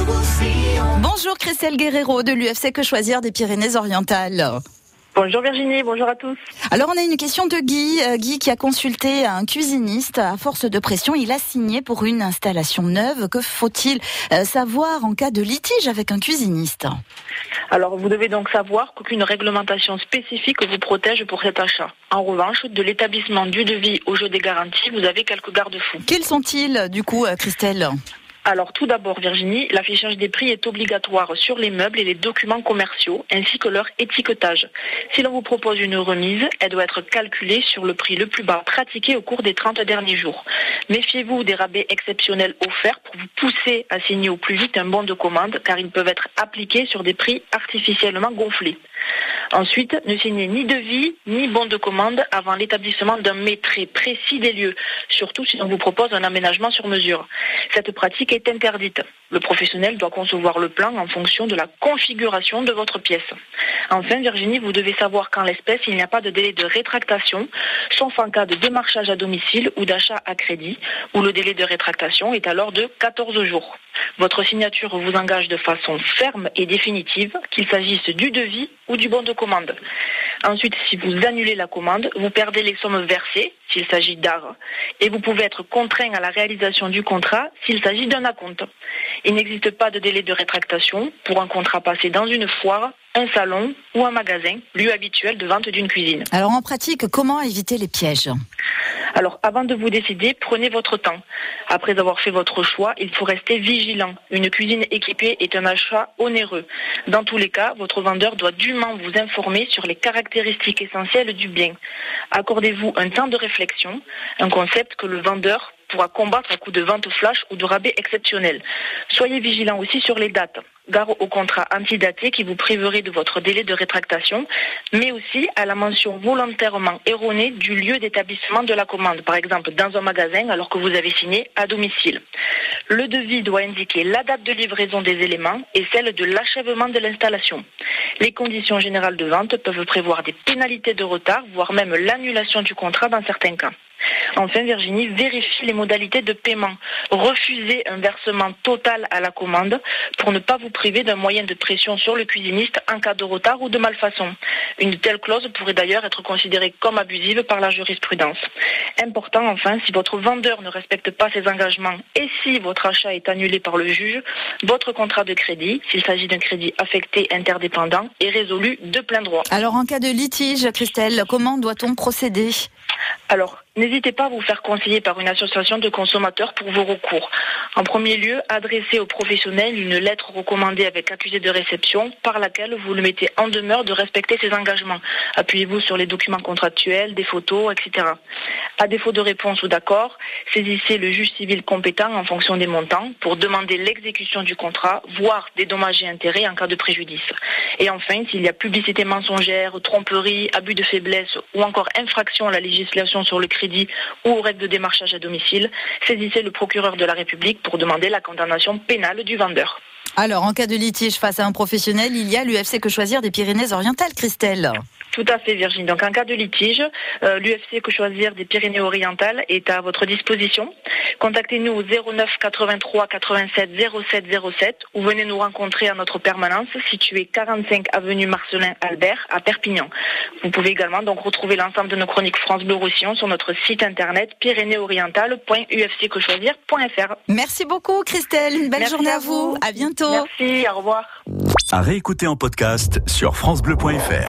Bonjour Christelle Guerrero de l'UFC Que Choisir des Pyrénées-Orientales. Bonjour Virginie, bonjour à tous. Alors on a une question de Guy. Guy qui a consulté un cuisiniste. À force de pression, il a signé pour une installation neuve. Que faut-il savoir en cas de litige avec un cuisiniste ? Alors vous devez donc savoir qu'aucune réglementation spécifique vous protège pour cet achat. En revanche, de l'établissement du devis au jeu des garanties, vous avez quelques garde-fous. Quels sont-ils du coup, Christelle ? Alors tout d'abord Virginie, l'affichage des prix est obligatoire sur les meubles et les documents commerciaux ainsi que leur étiquetage. Si l'on vous propose une remise, elle doit être calculée sur le prix le plus bas pratiqué au cours des 30 derniers jours. Méfiez-vous des rabais exceptionnels offerts pour vous pousser à signer au plus vite un bon de commande car ils peuvent être appliqués sur des prix artificiellement gonflés. Ensuite, ne signez ni devis ni bon de commande avant l'établissement d'un maîtrise précis des lieux, surtout si on vous propose un aménagement sur mesure. Cette pratique est interdite. Le professionnel doit concevoir le plan en fonction de la configuration de votre pièce. Enfin, Virginie, vous devez savoir qu'en l'espèce, il n'y a pas de délai de rétractation, sauf en cas de démarchage à domicile ou d'achat à crédit, où le délai de rétractation est alors de 14 jours. Votre signature vous engage de façon ferme et définitive, qu'il s'agisse du devis ou du bon de commande. Ensuite, si vous annulez la commande, vous perdez les sommes versées, s'il s'agit d'art, et vous pouvez être contraint à la réalisation du contrat s'il s'agit d'un acompte. Il n'existe pas de délai de rétractation pour un contrat passé dans une foire, un salon ou un magasin, lieu habituel de vente d'une cuisine. Alors en pratique, comment éviter les pièges ? Alors, avant de vous décider, prenez votre temps. Après avoir fait votre choix, il faut rester vigilant. Une cuisine équipée est un achat onéreux. Dans tous les cas, votre vendeur doit dûment vous informer sur les caractéristiques essentielles du bien. Accordez-vous un temps de réflexion, un concept que le vendeur pourra combattre à coup de vente flash ou de rabais exceptionnels. Soyez vigilant aussi sur les dates. Gare au contrat antidaté qui vous priverait de votre délai de rétractation, mais aussi à la mention volontairement erronée du lieu d'établissement de la commande, par exemple dans un magasin alors que vous avez signé à domicile. Le devis doit indiquer la date de livraison des éléments et celle de l'achèvement de l'installation. Les conditions générales de vente peuvent prévoir des pénalités de retard, voire même l'annulation du contrat dans certains cas. Enfin, Virginie, vérifiez les modalités de paiement. Refusez un versement total à la commande pour ne pas vous priver d'un moyen de pression sur le cuisiniste en cas de retard ou de malfaçon. Une telle clause pourrait d'ailleurs être considérée comme abusive par la jurisprudence. Important enfin, si votre vendeur ne respecte pas ses engagements et si votre achat est annulé par le juge, votre contrat de crédit, s'il s'agit d'un crédit affecté interdépendant, est résolu de plein droit. Alors en cas de litige, Christelle, comment doit-on procéder ? Alors, n'hésitez pas à vous faire conseiller par une association de consommateurs pour vos recours. En premier lieu, adressez au professionnel une lettre recommandée avec accusé de réception par laquelle vous le mettez en demeure de respecter ses engagements. Appuyez-vous sur les documents contractuels, des photos, etc. À défaut de réponse ou d'accord, saisissez le juge civil compétent en fonction des montants pour demander l'exécution du contrat, voire des dommages et intérêts en cas de préjudice. Et enfin, s'il y a publicité mensongère, tromperie, abus de faiblesse ou encore infraction à la législation sur le crédit ou aux règles de démarchage à domicile, saisissez le procureur de la République pour demander la condamnation pénale du vendeur. Alors, en cas de litige face à un professionnel, il y a l'UFC Que Choisir des Pyrénées-Orientales, Christelle. Tout à fait, Virginie. Donc, en cas de litige, l'UFC Que Choisir des Pyrénées-Orientales est à votre disposition. Contactez-nous au 09 83 87 07 07 ou venez nous rencontrer à notre permanence située 45 avenue Marcelin Albert à Perpignan. Vous pouvez également donc retrouver l'ensemble de nos chroniques France Bleu Roussillon sur notre site internet pyrénéesorientales.ufcquechoisir.fr. Merci beaucoup, Christelle. Une belle journée à vous. À bientôt. Merci, au revoir. À réécouter en podcast sur francebleu.fr.